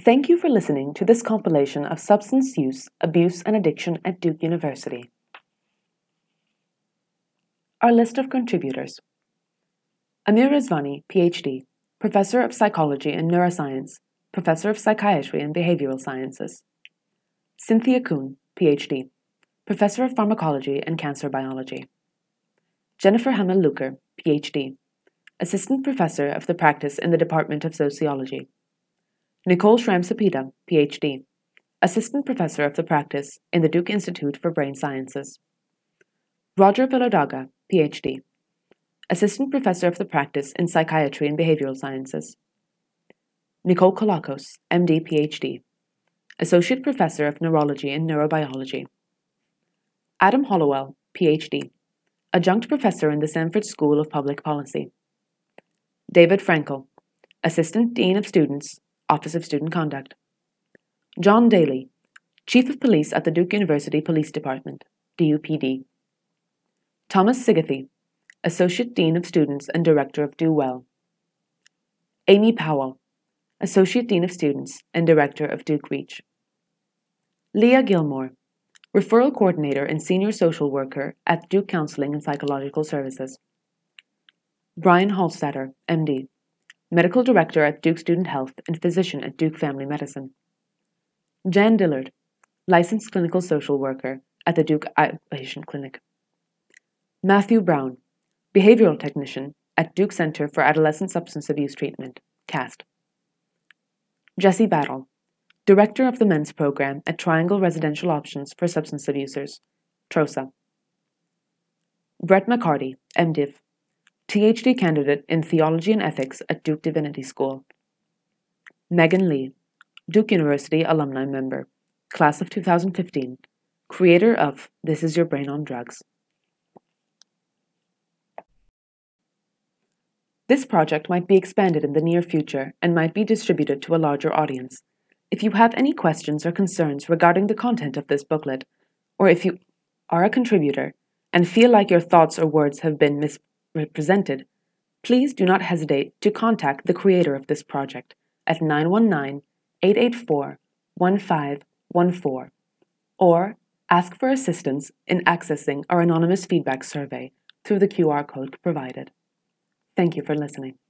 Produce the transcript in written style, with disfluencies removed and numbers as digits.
Thank you for listening to this compilation of substance use, abuse, and addiction at Duke University. Our list of contributors: Amir Rizvani, PhD, Professor of Psychology and Neuroscience, Professor of Psychiatry and Behavioral Sciences. Cynthia Kuhn, PhD, Professor of Pharmacology and Cancer Biology. Jennifer Hamel-Luker, PhD, Assistant Professor of the Practice in the Department of Sociology. Nicole Schramm-Sapita, PhD, Assistant Professor of the Practice in the Duke Institute for Brain Sciences. Roger Vilodaga, PhD, Assistant Professor of the Practice in Psychiatry and Behavioral Sciences. Nicole Kolakos, MD, PhD, Associate Professor of Neurology and Neurobiology. Adam Hollowell, PhD, Adjunct Professor in the Sanford School of Public Policy. David Frankel, Assistant Dean of Students, Office of Student Conduct. John Daly, Chief of Police at the Duke University Police Department, DUPD. Thomas Sigathy, Associate Dean of Students and Director of Do Well. Amy Powell, Associate Dean of Students and Director of Duke Reach. Leah Gilmore, Referral Coordinator and Senior Social Worker at Duke Counseling and Psychological Services. Brian Hallstatter, MD, Medical Director at Duke Student Health and Physician at Duke Family Medicine. Jan Dillard, Licensed Clinical Social Worker at the Duke Outpatient Clinic. Matthew Brown, Behavioral Technician at Duke Center for Adolescent Substance Abuse Treatment, CAST. Jesse Battle, Director of the Men's Program at Triangle Residential Options for Substance Abusers, TROSA. Brett McCarty, MDiv, PhD candidate in Theology and Ethics at Duke Divinity School. Megan Lee, Duke University alumni member, class of 2015, creator of This Is Your Brain on Drugs. This project might be expanded in the near future and might be distributed to a larger audience. If you have any questions or concerns regarding the content of this booklet, or if you are a contributor and feel like your thoughts or words have been misrepresented, please do not hesitate to contact the creator of this project at 919-884-1514 or ask for assistance in accessing our anonymous feedback survey through the QR code provided. Thank you for listening.